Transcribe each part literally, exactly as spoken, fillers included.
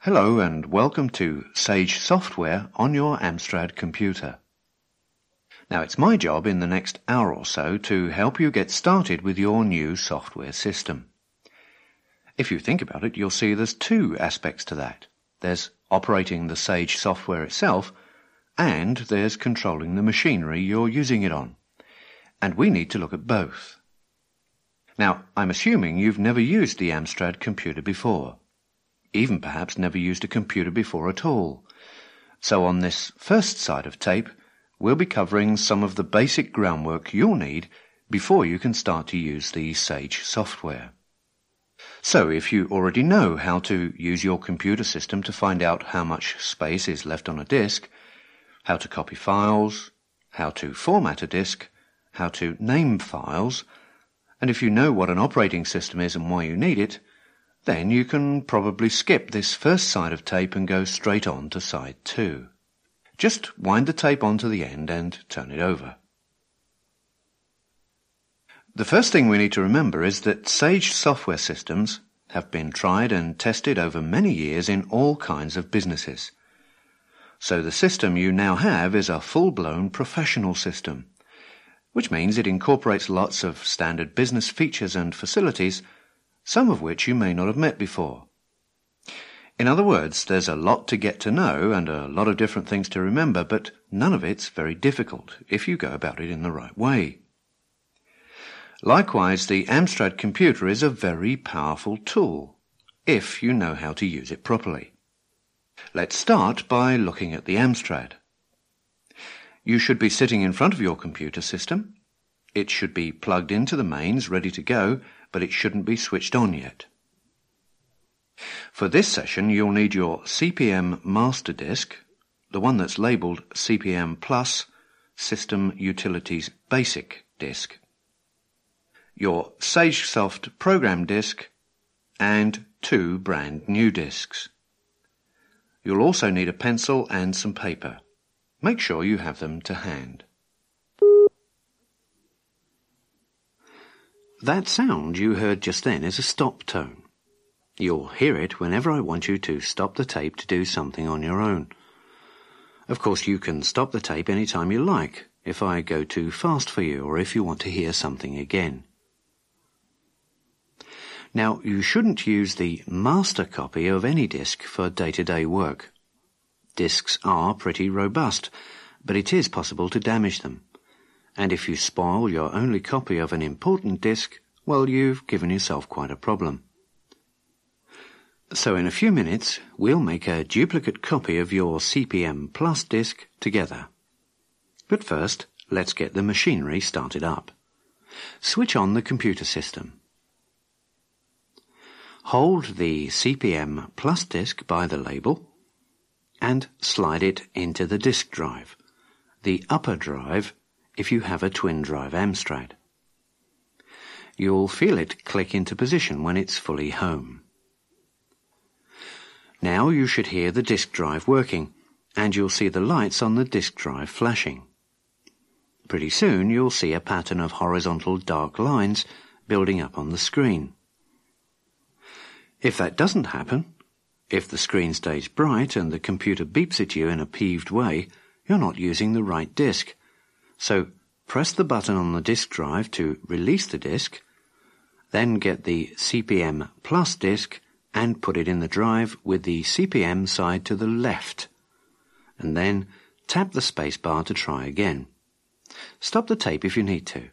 Hello and welcome to Sage Software on your Amstrad computer. Now it's my job in the next hour or so to help you get started with your new software system. If you think about it, you'll see there's two aspects to that. There's operating the Sage software itself, and there's controlling the machinery you're using it on. And we need to look at both. Now, I'm assuming you've never used the Amstrad computer before. Even perhaps never used a computer before at all. So on this first side of tape, we'll be covering some of the basic groundwork you'll need before you can start to use the Sage software. So if you already know how to use your computer system to find out how much space is left on a disk, how to copy files, how to format a disk, how to name files, and if you know what an operating system is and why you need it, then you can probably skip this first side of tape and go straight on to side two. Just wind the tape onto the end and turn it over. The first thing we need to remember is that Sage software systems have been tried and tested over many years in all kinds of businesses. So the system you now have is a full-blown professional system, which means it incorporates lots of standard business features and facilities, some of which you may not have met before. In other words, there's a lot to get to know and a lot of different things to remember, but none of it's very difficult if you go about it in the right way. Likewise, the Amstrad computer is a very powerful tool, if you know how to use it properly. Let's start by looking at the Amstrad. You should be sitting in front of your computer system. It should be plugged into the mains, ready to go, but it shouldn't be switched on yet. For this session, you'll need your C P M master disk, the one that's labelled C P M Plus System Utilities Basic disk, your SageSoft program disk, and two brand new disks. You'll also need a pencil and some paper. Make sure you have them to hand. That sound you heard just then is a stop tone. You'll hear it whenever I want you to stop the tape to do something on your own. Of course, you can stop the tape any time you like, if I go too fast for you or if you want to hear something again. Now, you shouldn't use the master copy of any disk for day-to-day work. Disks are pretty robust, but it is possible to damage them. And if you spoil your only copy of an important disk, well, you've given yourself quite a problem. So in a few minutes, we'll make a duplicate copy of your C P M Plus disk together. But first, let's get the machinery started up. Switch on the computer system. Hold the C P M Plus disk by the label and slide it into the disk drive, the upper drive, if you have a twin drive Amstrad. You'll feel it click into position when it's fully home. Now you should hear the disk drive working, and you'll see the lights on the disk drive flashing. Pretty soon you'll see a pattern of horizontal dark lines building up on the screen. If that doesn't happen, if the screen stays bright and the computer beeps at you in a peeved way, you're not using the right disk. So press the button on the disk drive to release the disk, then get the C P M Plus disk and put it in the drive with the C P M side to the left, and then tap the space bar to try again. Stop the tape if you need to.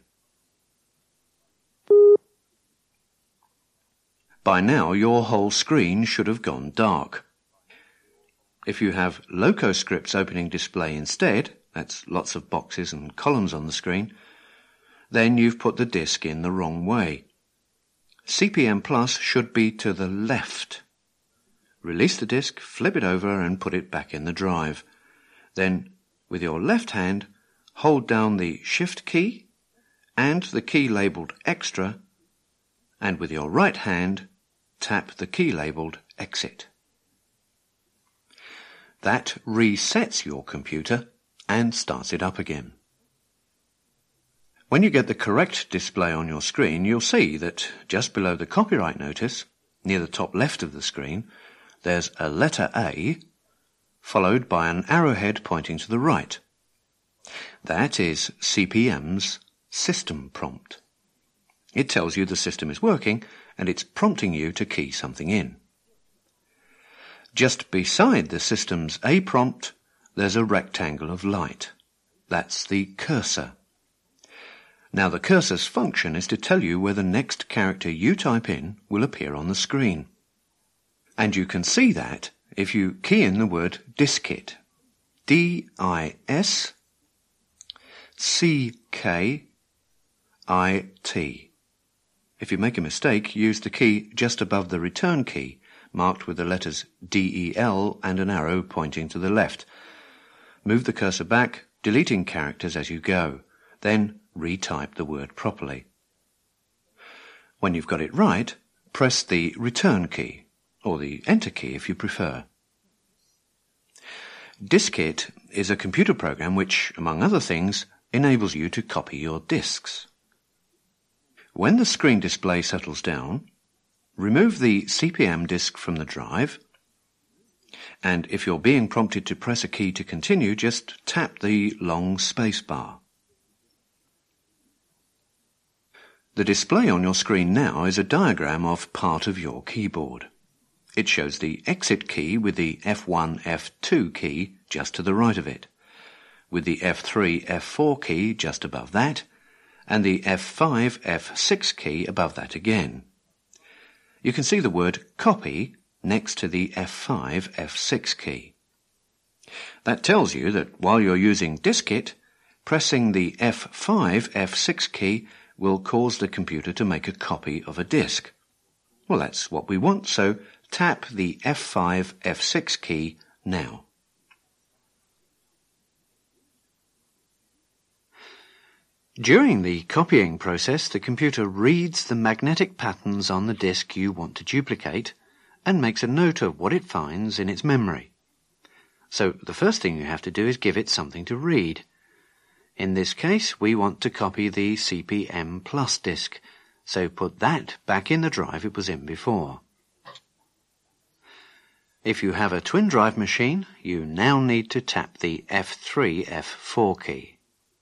By now your whole screen should have gone dark. If you have LocoScript's opening display instead, that's lots of boxes and columns on the screen, then you've put the disk in the wrong way. C P M Plus should be to the left. Release the disk, flip it over and put it back in the drive. Then, with your left hand, hold down the Shift key and the key labelled Extra, and with your right hand, tap the key labelled Exit. That resets your computer and starts it up again. When you get the correct display on your screen, you'll see that just below the copyright notice, near the top left of the screen, there's a letter A, followed by an arrowhead pointing to the right. That is C P M's system prompt. It tells you the system is working and it's prompting you to key something in. Just beside the system's A prompt, there's a rectangle of light. That's the cursor. Now the cursor's function is to tell you where the next character you type in will appear on the screen. And you can see that if you key in the word diskit. D I S C K I T. If you make a mistake, use the key just above the return key, marked with the letters D E L and an arrow pointing to the left. Move the cursor back, deleting characters as you go. Then retype the word properly. When you've got it right, press the return key, or the enter key if you prefer. Diskit is a computer program which, among other things, enables you to copy your disks. When the screen display settles down, remove the C P M disk from the drive, and if you're being prompted to press a key to continue, just tap the long space bar. The display on your screen now is a diagram of part of your keyboard. It shows the exit key with the F one F two key just to the right of it, with the F three F four key just above that, and the F five F six key above that again. You can see the word copy next to the F five F six key. That tells you that while you're using diskit, pressing the F five F six key will cause the computer to make a copy of a disk. Well, that's what we want, so tap the F five F six key now. During the copying process, the computer reads the magnetic patterns on the disk you want to duplicate and makes a note of what it finds in its memory. So the first thing you have to do is give it something to read. In this case, we want to copy the C P M Plus disk, so put that back in the drive it was in before. If you have a twin drive machine, you now need to tap the F three F four key.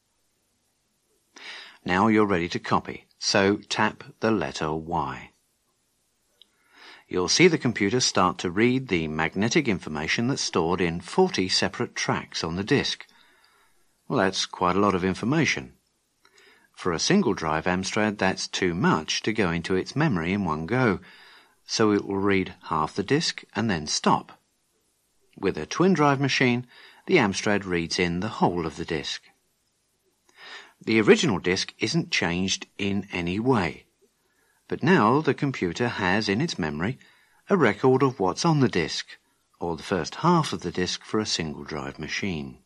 Now you're ready to copy, so tap the letter Y. You'll see the computer start to read the magnetic information that's stored in forty separate tracks on the disk. Well, that's quite a lot of information. For a single drive Amstrad, that's too much to go into its memory in one go, so it will read half the disk and then stop. With a twin drive machine, the Amstrad reads in the whole of the disk. The original disk isn't changed in any way, but now the computer has in its memory a record of what's on the disk, or the first half of the disk for a single drive machine.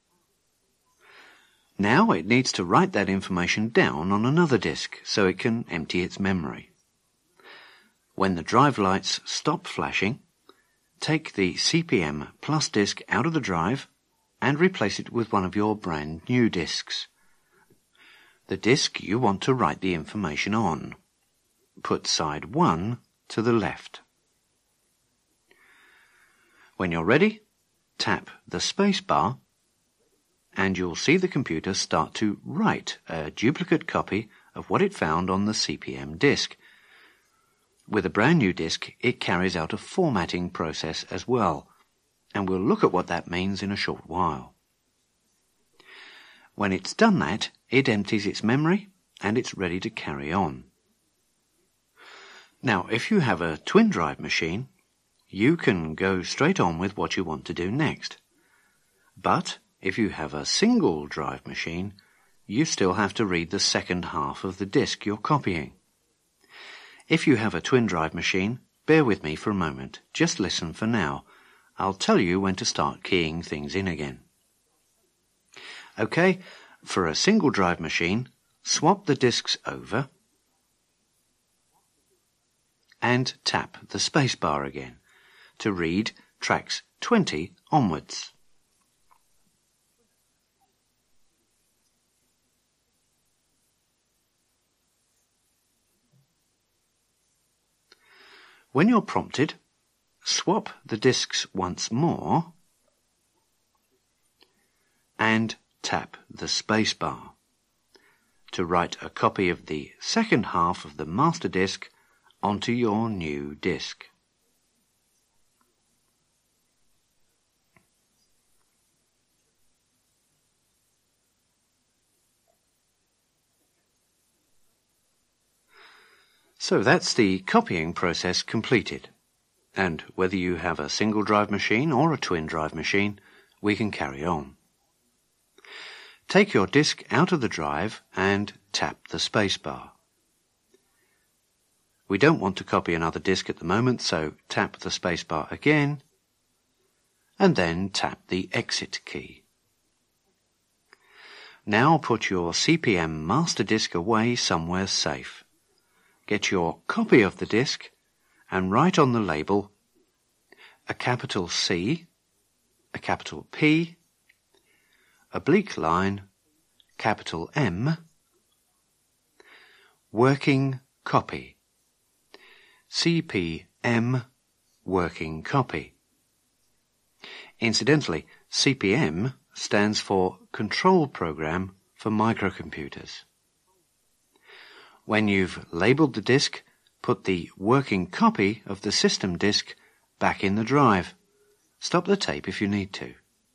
Now it needs to write that information down on another disk so it can empty its memory. When the drive lights stop flashing, take the C P M Plus disk out of the drive and replace it with one of your brand new disks. The disk you want to write the information on. Put side one to the left. When you're ready, tap the space bar and you'll see the computer start to write a duplicate copy of what it found on the C P M disk. With a brand new disk, it carries out a formatting process as well, and we'll look at what that means in a short while. When it's done that, it empties its memory and it's ready to carry on. Now, if you have a twin drive machine, you can go straight on with what you want to do next. But if you have a single drive machine, you still have to read the second half of the disk you're copying. If you have a twin drive machine, bear with me for a moment. Just listen for now. I'll tell you when to start keying things in again. Okay, for a single drive machine, swap the disks over and tap the spacebar again to read tracks twenty onwards. When you're prompted, swap the disks once more and tap the spacebar to write a copy of the second half of the master disk onto your new disk. So that's the copying process completed. And whether you have a single drive machine or a twin drive machine, we can carry on. Take your disk out of the drive and tap the spacebar. We don't want to copy another disk at the moment, so tap the spacebar again, and then tap the exit key. Now put your C P M master disk away somewhere safe. Get your copy of the disk and write on the label a capital C, a capital P, oblique line, capital M, working copy, C P M working copy. Incidentally, C P M stands for Control Program for Microcomputers. When you've labelled the disk, put the working copy of the system disk back in the drive. Stop the tape if you need to.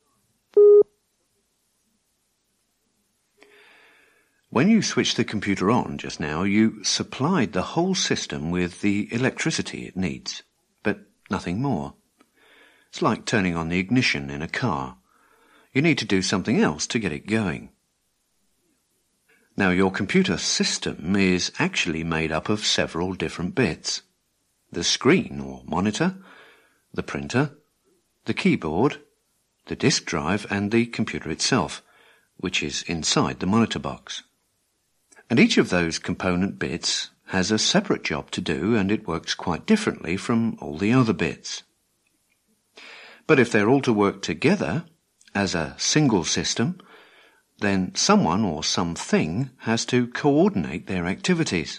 When you switched the computer on just now, you supplied the whole system with the electricity it needs, but nothing more. It's like turning on the ignition in a car. You need to do something else to get it going. Now, your computer system is actually made up of several different bits. The screen or monitor, the printer, the keyboard, the disk drive and the computer itself, which is inside the monitor box. And each of those component bits has a separate job to do, and it works quite differently from all the other bits. But if they're all to work together as a single system, then someone or something has to coordinate their activities.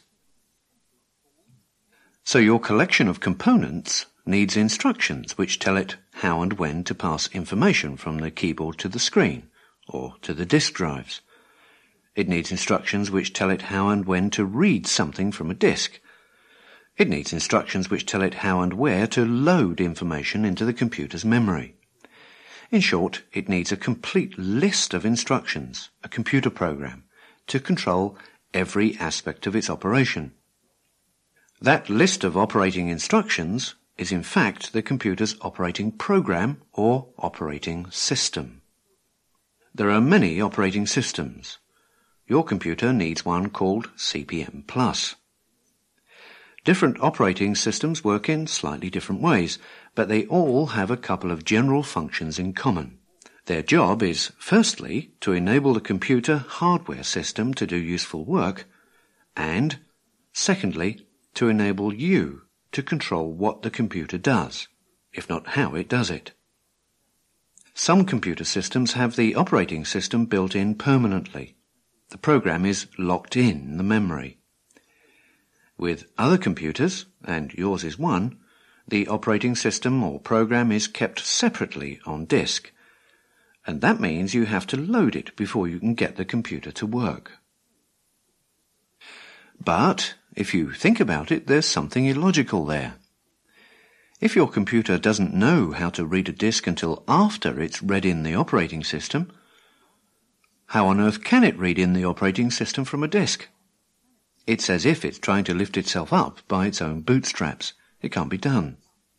So your collection of components needs instructions which tell it how and when to pass information from the keyboard to the screen or to the disk drives. It needs instructions which tell it how and when to read something from a disk. It needs instructions which tell it how and where to load information into the computer's memory. In short, it needs a complete list of instructions, a computer program, to control every aspect of its operation. That list of operating instructions is in fact the computer's operating program or operating system. There are many operating systems. Your computer needs one called C P M plus. Different operating systems work in slightly different ways, but they all have a couple of general functions in common. Their job is, firstly, to enable the computer hardware system to do useful work, and, secondly, to enable you to control what the computer does, if not how it does it. Some computer systems have the operating system built in permanently. The program is locked in the memory. With other computers, and yours is one, the operating system or program is kept separately on disk, and that means you have to load it before you can get the computer to work. But, if you think about it, there's something illogical there. If your computer doesn't know how to read a disk until after it's read in the operating system, how on earth can it read in the operating system from a disk? It's as if it's trying to lift itself up by its own bootstraps. It can't be done.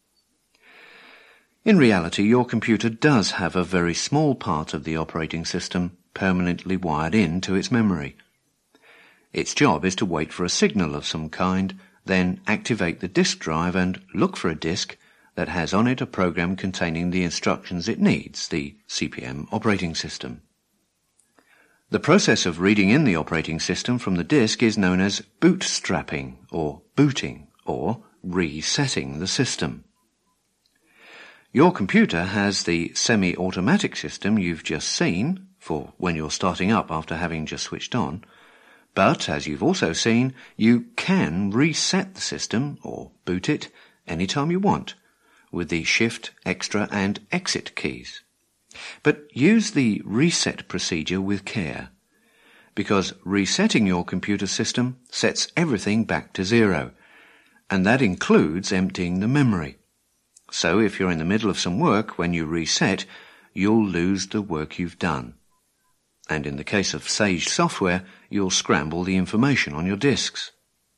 In reality, your computer does have a very small part of the operating system permanently wired in to its memory. Its job is to wait for a signal of some kind, then activate the disk drive and look for a disk that has on it a program containing the instructions it needs, the C P M operating system. The process of reading in the operating system from the disk is known as bootstrapping, or booting, or resetting the system. Your computer has the semi-automatic system you've just seen, for when you're starting up after having just switched on, but, as you've also seen, you can reset the system, or boot it, anytime you want, with the Shift, Extra and Exit keys. But use the reset procedure with care, because resetting your computer system sets everything back to zero, and that includes emptying the memory. So if you're in the middle of some work, when you reset, you'll lose the work you've done. And in the case of Sage software, you'll scramble the information on your disks.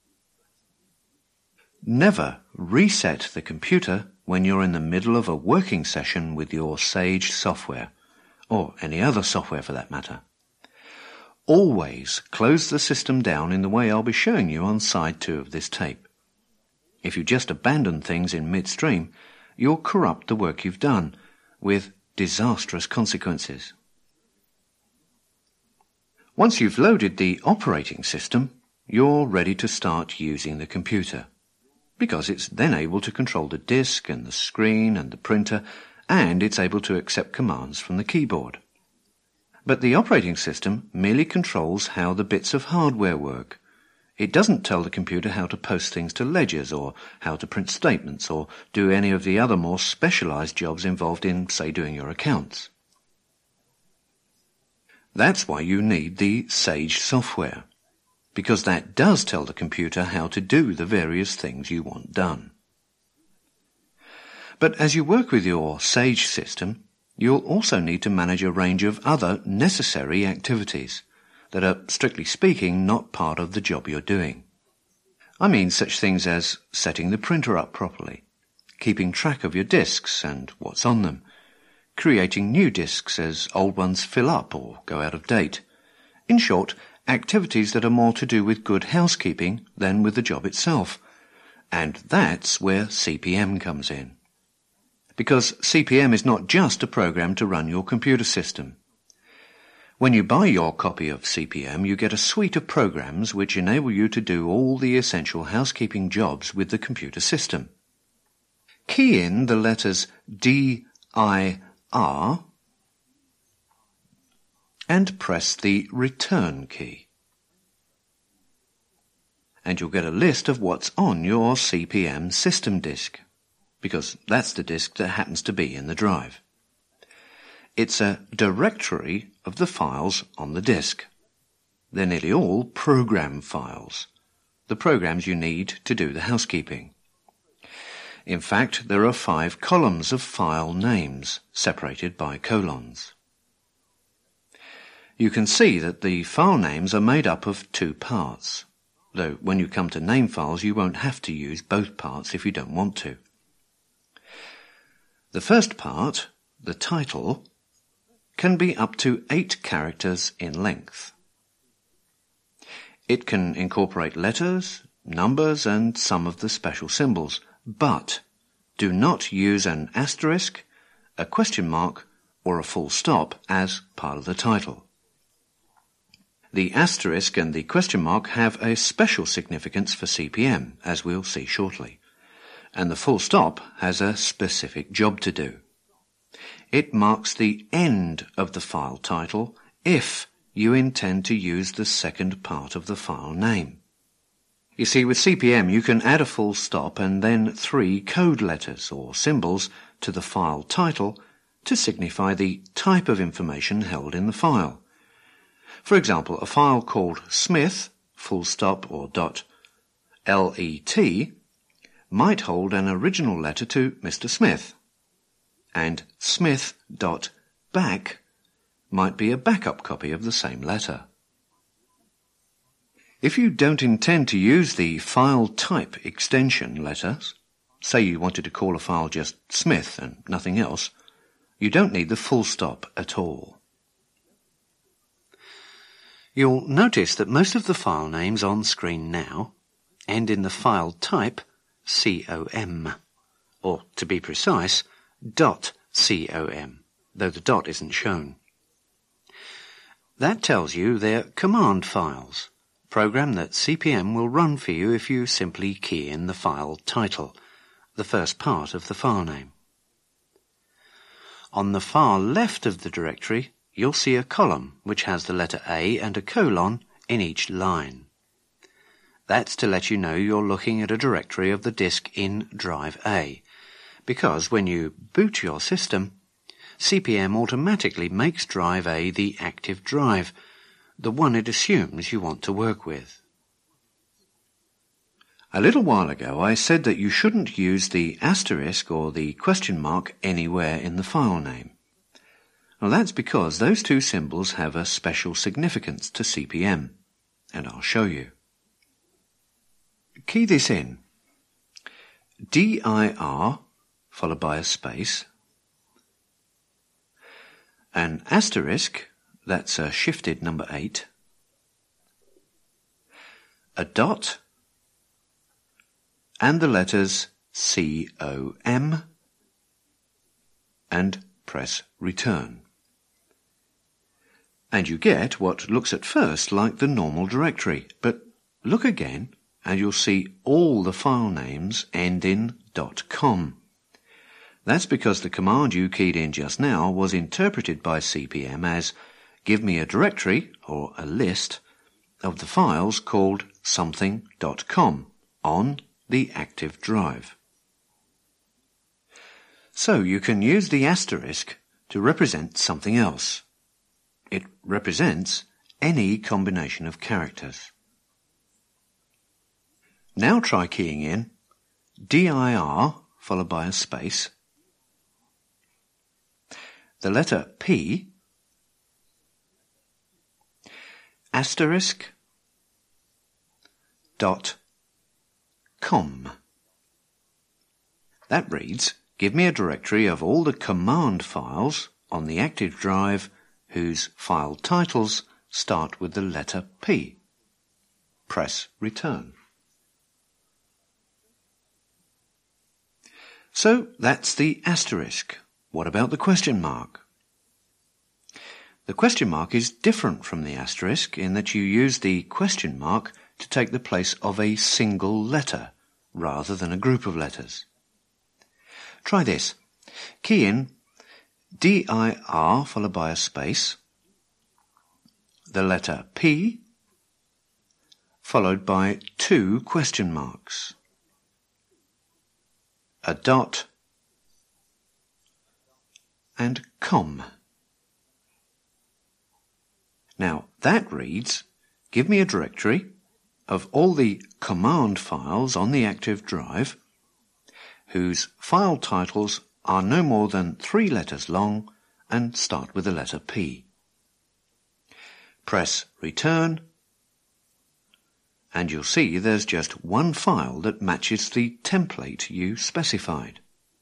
Never reset the computer when you're in the middle of a working session with your Sage software, or any other software for that matter. Always close the system down in the way I'll be showing you on side two of this tape. If you just abandon things in midstream, you'll corrupt the work you've done, with disastrous consequences. Once you've loaded the operating system, you're ready to start using the computer, because it's then able to control the disk and the screen and the printer, and it's able to accept commands from the keyboard. But the operating system merely controls how the bits of hardware work. It doesn't tell the computer how to post things to ledgers, or how to print statements, or do any of the other more specialized jobs involved in, say, doing your accounts. That's why you need the Sage software, because that does tell the computer how to do the various things you want done. But as you work with your Sage system, you'll also need to manage a range of other necessary activities that are, strictly speaking, not part of the job you're doing. I mean such things as setting the printer up properly, keeping track of your disks and what's on them, creating new disks as old ones fill up or go out of date. In short, activities that are more to do with good housekeeping than with the job itself. And that's where C P M comes in. Because C P M is not just a program to run your computer system. When you buy your copy of C P M, you get a suite of programs which enable you to do all the essential housekeeping jobs with the computer system. Key in the letters D I R and press the Return key. And you'll get a list of what's on your C P M system disk, because that's the disk that happens to be in the drive. It's a directory of the files on the disk. They're nearly all program files, the programs you need to do the housekeeping. In fact, there are five columns of file names, separated by colons. You can see that the file names are made up of two parts, though when you come to name files you won't have to use both parts if you don't want to. The first part, the title, can be up to eight characters in length. It can incorporate letters, numbers and some of the special symbols, but do not use an asterisk, a question mark or a full stop as part of the title. The asterisk and the question mark have a special significance for C P M, as we'll see shortly, and the full stop has a specific job to do. It marks the end of the file title if you intend to use the second part of the file name. You see, with C P M you can add a full stop and then three code letters or symbols to the file title to signify the type of information held in the file. For example, a file called Smith, full stop or dot, L E T, might hold an original letter to Mister Smith, and Smith.back might be a backup copy of the same letter. If you don't intend to use the file type extension letters, say you wanted to call a file just Smith and nothing else, you don't need the full stop at all. You'll notice that most of the file names on screen now end in the file type .com, or to be precise, .com, though the dot isn't shown. That tells you they're command files, program that C P M will run for you if you simply key in the file title, the first part of the file name. On the far left of the directory, you'll see a column which has the letter A and a colon in each line. That's to let you know you're looking at a directory of the disk in drive A, because when you boot your system, C P M automatically makes drive A the active drive, the one it assumes you want to work with. A little while ago I said that you shouldn't use the asterisk or the question mark anywhere in the file name. Well, that's because those two symbols have a special significance to C P M, and I'll show you. Key this in. dir followed by a space, an asterisk, that's a shifted number eight, a dot, and the letters C O M, and press return. And you get what looks at first like the normal directory, but look again and you'll see all the file names end in .com. That's because the command you keyed in just now was interpreted by C P M as give me a directory, or a list, of the files called something dot com on the active drive. So you can use the asterisk to represent something else. It represents any combination of characters. Now try keying in dir followed by a space, the letter P, asterisk, dot, com. That reads, give me a directory of all the command files on the active drive whose file titles start with the letter P. Press return. So that's the asterisk. What about the question mark? The question mark is different from the asterisk in that you use the question mark to take the place of a single letter rather than a group of letters. Try this. Key in dir followed by a space, the letter P followed by two question marks, a dot, and com. Now that reads, give me a directory of all the command files on the active drive whose file titles are no more than three letters long and start with the letter P. Press return and you'll see there's just one file that matches the template you specified.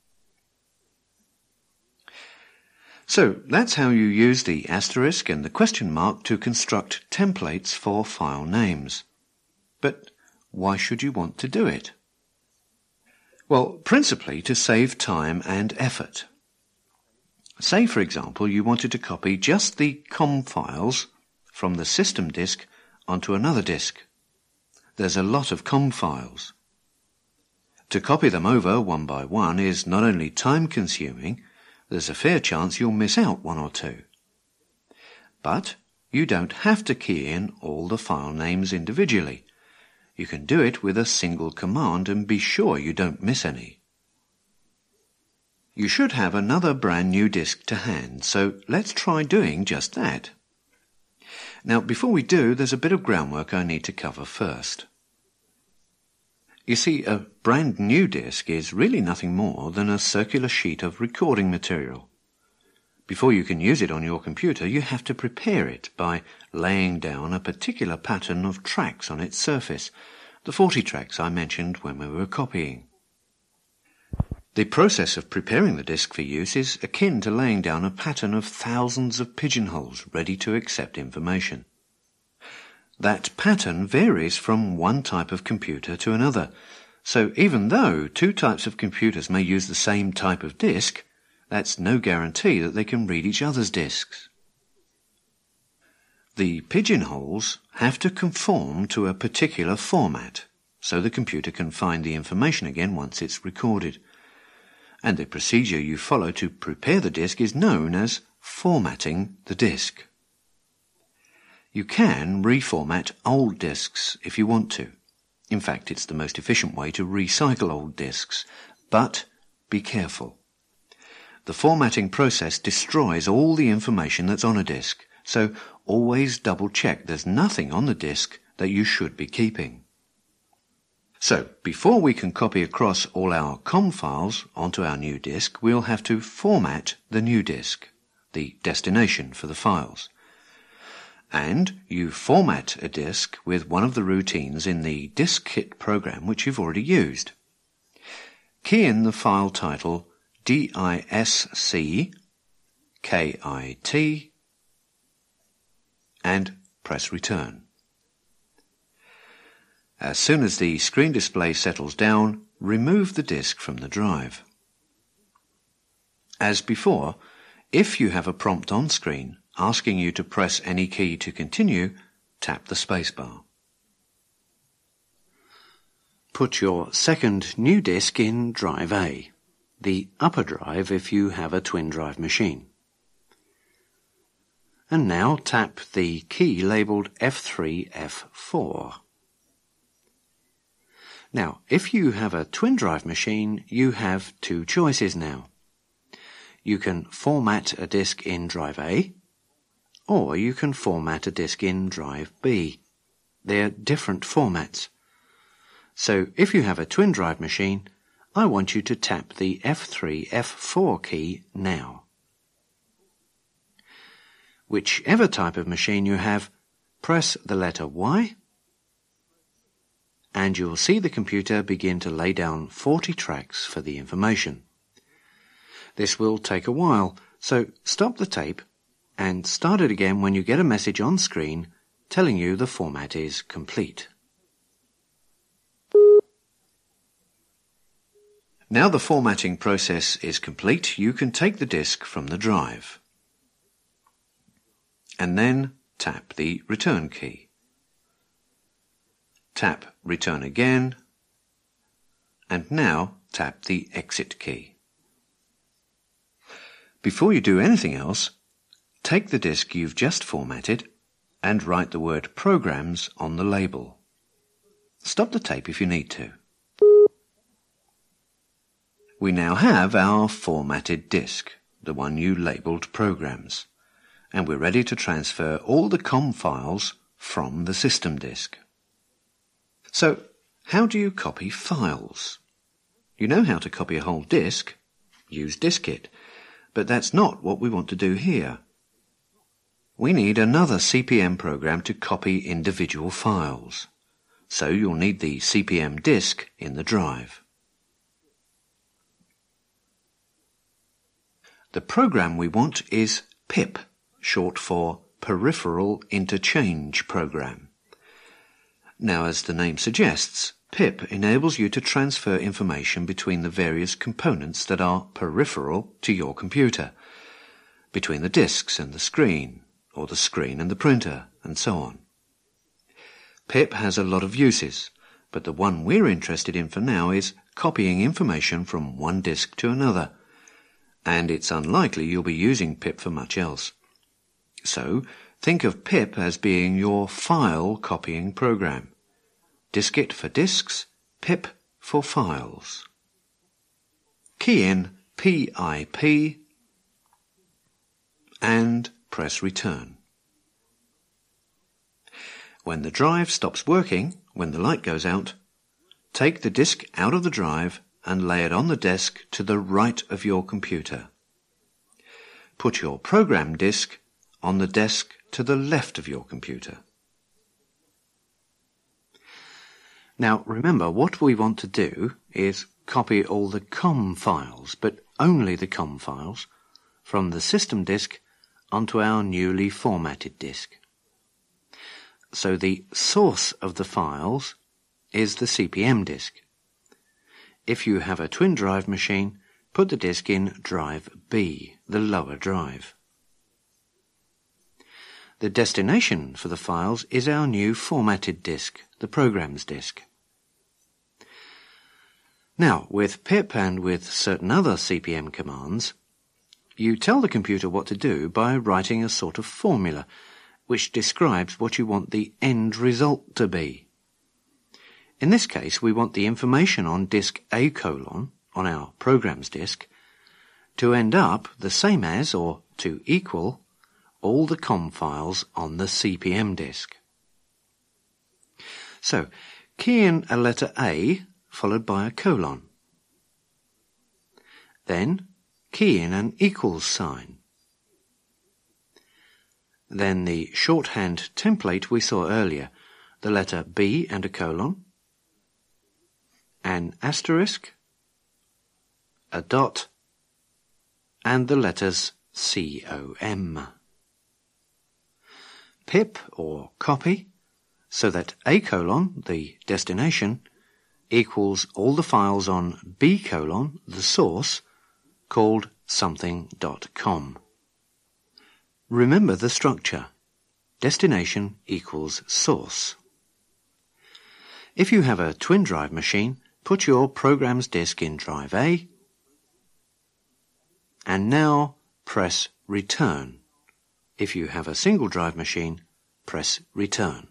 So that's how you use the asterisk and the question mark to construct templates for file names. But why should you want to do it? Well, principally to save time and effort. Say, for example, you wanted to copy just the com files from the system disk onto another disk. There's a lot of com files. To copy them over one by one is not only time-consuming, there's a fair chance you'll miss out one or two. But you don't have to key in all the file names individually. You can do it with a single command and be sure you don't miss any. You should have another brand new disk to hand, so let's try doing just that. Now, before we do, there's a bit of groundwork I need to cover first. You see, a brand new disk is really nothing more than a circular sheet of recording material. Before you can use it on your computer, you have to prepare it by laying down a particular pattern of tracks on its surface, the forty tracks I mentioned when we were copying. The process of preparing the disk for use is akin to laying down a pattern of thousands of pigeonholes ready to accept information. That pattern varies from one type of computer to another, so even though two types of computers may use the same type of disk, that's no guarantee that they can read each other's disks. The pigeonholes have to conform to a particular format, so the computer can find the information again once it's recorded. And the procedure you follow to prepare the disk is known as formatting the disk. You can reformat old disks if you want to. In fact, it's the most efficient way to recycle old disks, but be careful. The formatting process destroys all the information that's on a disk, so always double check there's nothing on the disk that you should be keeping. So, before we can copy across all our com files onto our new disk, we'll have to format the new disk, the destination for the files. And you format a disk with one of the routines in the DiskKit program which you've already used. Key in the file title D I S C K I T and press return. As soon as the screen display settles down, remove the disk from the drive. As before, if you have a prompt on screen asking you to press any key to continue, tap the spacebar. Put your second new disk in drive A, the upper drive if you have a twin drive machine. And now tap the key labelled F three F four. Now, if you have a twin drive machine, you have two choices now. You can format a disk in drive A, or you can format a disk in drive B. They're different formats. So if you have a twin drive machine, I want you to tap the F three F four key now. Whichever type of machine you have, press the letter Y, and you'll see the computer begin to lay down forty tracks for the information. This will take a while, so stop the tape and start it again when you get a message on screen telling you the format is complete. Now the formatting process is complete, you can take the disk from the drive. And then tap the return key. Tap return again, and now tap the exit key. Before you do anything else, take the disk you've just formatted and write the word Programs on the label. Stop the tape if you need to. We now have our formatted disk, the one you labelled Programs, and we're ready to transfer all the com files from the system disk. So, how do you copy files? You know how to copy a whole disk. Use DiskKit. But that's not what we want to do here. We need another C P M program to copy individual files. So you'll need the C P M disk in the drive. The program we want is PIP, short for Peripheral Interchange Program. Now, as the name suggests, PIP enables you to transfer information between the various components that are peripheral to your computer, between the disks and the screen, or the screen and the printer, and so on. PIP has a lot of uses, but the one we're interested in for now is copying information from one disk to another, and it's unlikely you'll be using PIP for much else. So, think of PIP as being your file copying program. DiskKit for disks, PIP for files. Key in P I P and press return. When the drive stops working, when the light goes out, take the disk out of the drive and lay it on the desk to the right of your computer. Put your program disk on the desk to the left of your computer. Now remember, what we want to do is copy all the com files, but only the com files, from the system disk onto our newly formatted disk. So the source of the files is the C P M disk. If you have a twin drive machine, put the disk in drive B, the lower drive. The destination for the files is our new formatted disk, the Programs disk. Now, with PIP and with certain other C P M commands, you tell the computer what to do by writing a sort of formula which describes what you want the end result to be. In this case, we want the information on disk A colon, on our programs disk to end up the same as or to equal all the com files on the C P M disk. So, key in a letter A followed by a colon. Then, key in an equals sign. Then the shorthand template we saw earlier, the letter B and a colon, an asterisk, a dot, and the letters C O M. Pip or copy, so that A colon, the destination, equals all the files on B colon, the source, called something dot com. Remember the structure. Destination equals source. If you have a twin drive machine, put your programs disk in drive A, and now press return. If you have a single drive machine, press return.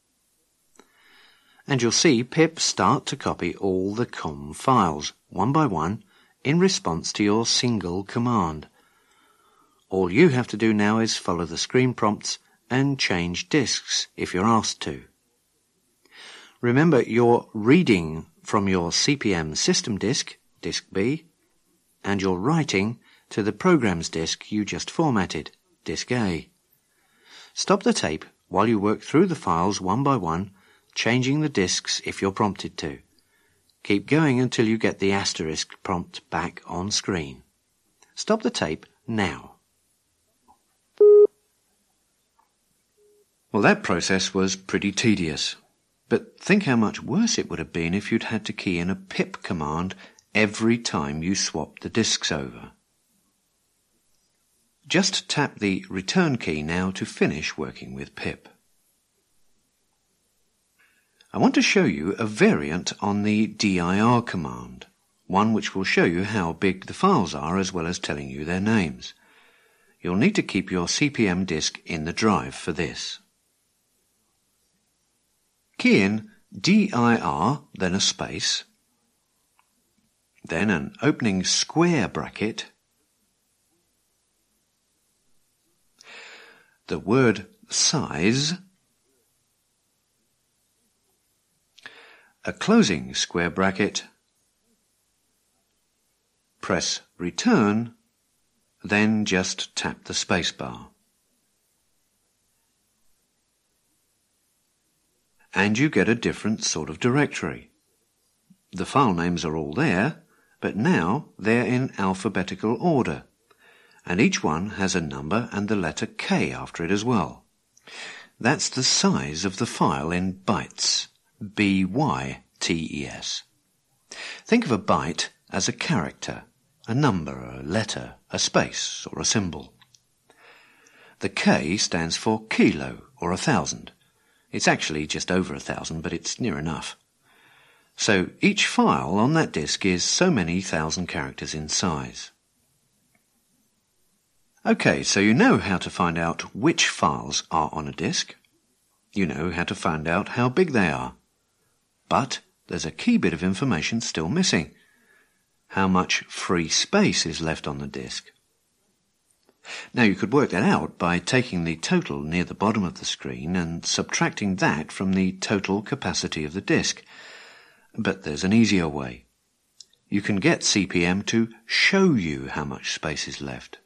And you'll see pip start to copy all the com files, one by one, in response to your single command. All you have to do now is follow the screen prompts and change disks if you're asked to. Remember, you're reading from your C P M system disk, disk B, and you're writing to the programs disk you just formatted, disk A. Stop the tape while you work through the files one by one, changing the disks if you're prompted to. Keep going until you get the asterisk prompt back on screen. Stop the tape now. Well, that process was pretty tedious, but think how much worse it would have been if you'd had to key in a pip command every time you swapped the disks over. Just tap the return key now to finish working with pip. I want to show you a variant on the dir command, one which will show you how big the files are as well as telling you their names. You'll need to keep your C P M disk in the drive for this. Key in dir, then a space, then an opening square bracket, the word size, a closing square bracket, press return, then just tap the space bar. And you get a different sort of directory. The file names are all there, but now they're in alphabetical order, and each one has a number and the letter K after it as well. That's the size of the file in bytes, B Y T E S. Think of a byte as a character, a number, a letter, a space, or a symbol. The K stands for kilo, or a thousand. It's actually just over a thousand, but it's near enough. So each file on that disk is so many thousand characters in size. Okay, so you know how to find out which files are on a disk. You know how to find out how big they are. But there's a key bit of information still missing. How much free space is left on the disk? Now you could work that out by taking the total near the bottom of the screen and subtracting that from the total capacity of the disk. But there's an easier way. You can get C P M to show you how much space is left.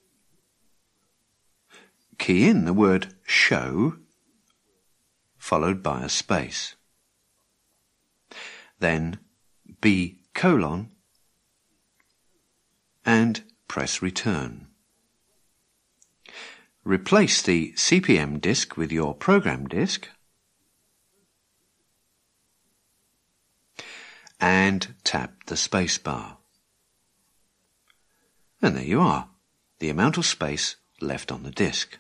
Key in the word show, followed by a space. Then B colon, and press return. Replace the C P M disk with your program disk and tap the space bar. And there you are, the amount of space left on the disk.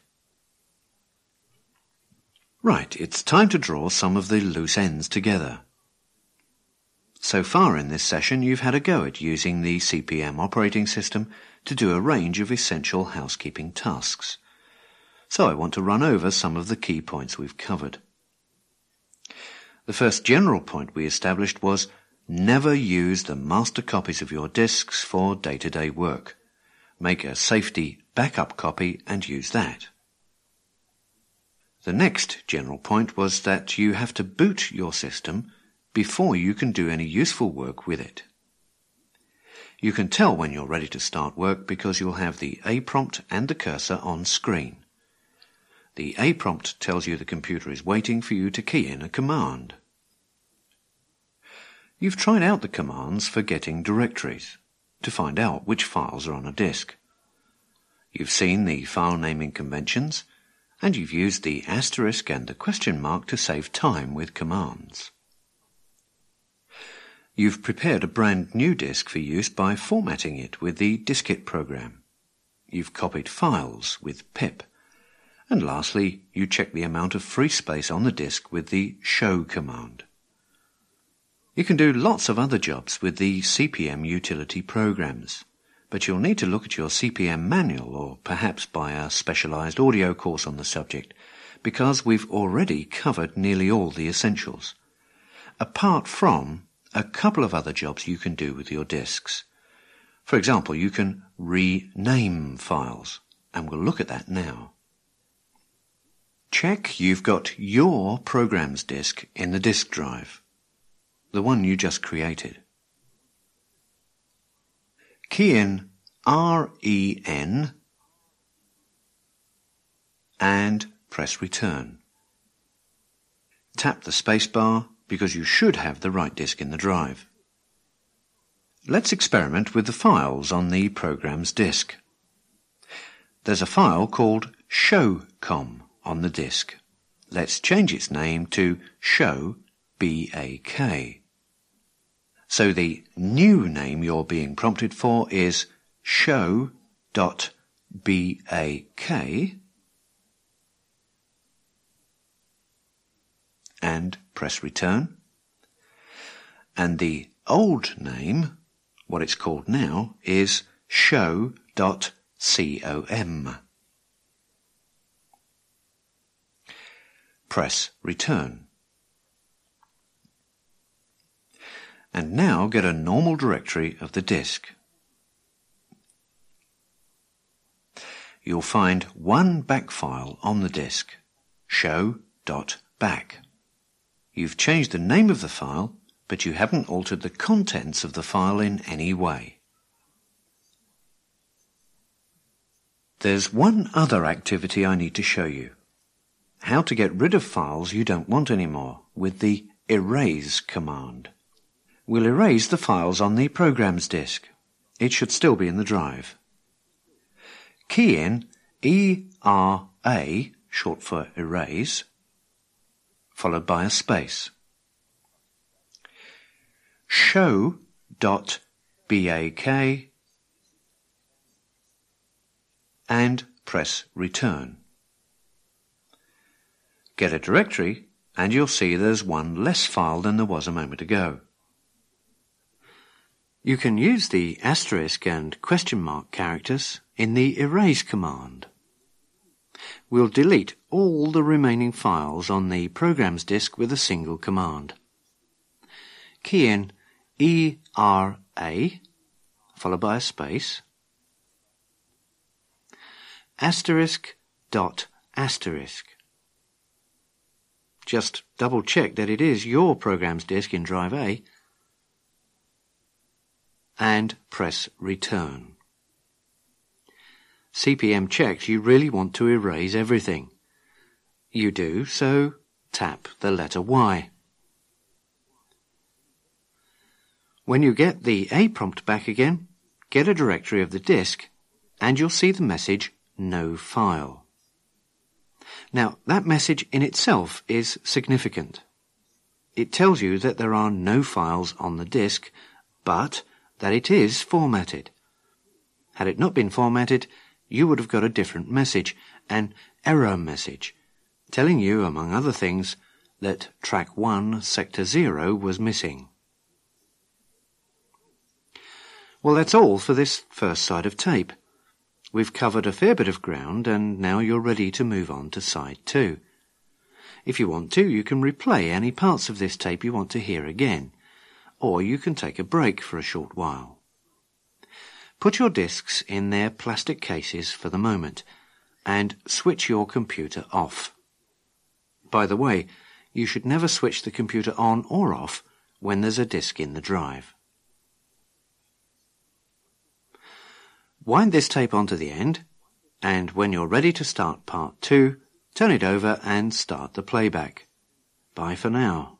Right, it's time to draw some of the loose ends together. So far in this session you've had a go at using the C P M operating system to do a range of essential housekeeping tasks. So I want to run over some of the key points we've covered. The first general point we established was never use the master copies of your disks for day-to-day work. Make a safety backup copy and use that. The next general point was that you have to boot your system before you can do any useful work with it. You can tell when you're ready to start work because you'll have the A prompt and the cursor on screen. The A prompt tells you the computer is waiting for you to key in a command. You've tried out the commands for getting directories, to find out which files are on a disk. You've seen the file naming conventions, and you've used the asterisk and the question mark to save time with commands. You've prepared a brand new disk for use by formatting it with the diskit program. You've copied files with pip. And lastly, you check the amount of free space on the disk with the show command. You can do lots of other jobs with the C P M utility programs, but you'll need to look at your C P M manual or perhaps buy a specialized audio course on the subject, because we've already covered nearly all the essentials, apart from a couple of other jobs you can do with your disks. For example, you can rename files, and we'll look at that now. Check you've got your programs disk in the disk drive, the one you just created. Key in R E N and press return. Tap the spacebar because you should have the right disk in the drive. Let's experiment with the files on the program's disk. There's a file called showcom on the disk. Let's change its name to show bak. So the new name you're being prompted for is show.bak, and press return. And the old name, what it's called now, is show.com. Press return. And now get a normal directory of the disk. You'll find one back file on the disk, show.bak. You've changed the name of the file, but you haven't altered the contents of the file in any way. There's one other activity I need to show you. How to get rid of files you don't want anymore with the erase command. We'll erase the files on the program's disk. It should still be in the drive. Key in E R A, short for erase, followed by a space. Show.bak and press return. Get a directory and you'll see there's one less file than there was a moment ago. You can use the asterisk and question mark characters in the erase command. We'll delete all the remaining files on the program's disk with a single command. Key in E R A, followed by a space, asterisk dot asterisk. Just double check that it is your program's disk in drive A, and press return. C P M checks you really want to erase everything. You do, so tap the letter Y. When you get the A prompt back again, get a directory of the disk and you'll see the message No File. Now, that message in itself is significant. It tells you that there are no files on the disk, but that it is formatted. Had it not been formatted, you would have got a different message, an error message, telling you, among other things, that track one, sector zero was missing. Well, that's all for this first side of tape. We've covered a fair bit of ground, and now you're ready to move on to side two. If you want to, you can replay any parts of this tape you want to hear again, or you can take a break for a short while. Put your discs in their plastic cases for the moment, and switch your computer off. By the way, you should never switch the computer on or off when there's a disk in the drive. Wind this tape onto the end, and when you're ready to start part two, turn it over and start the playback. Bye for now.